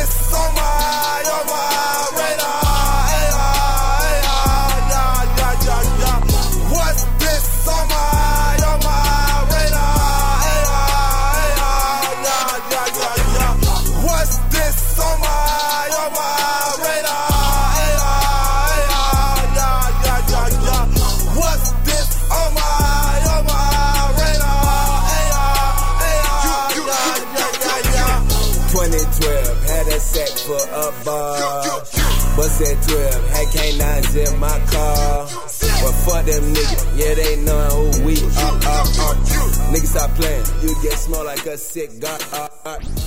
this on my radar? What's this on my radar? What's this on my radar? What's this on my radar? 2012, had that sack for a bar. Bust at 12, had canines in my car. But fuck them niggas, yeah, they know who we are. Niggas stop playing, you get small like a cigar.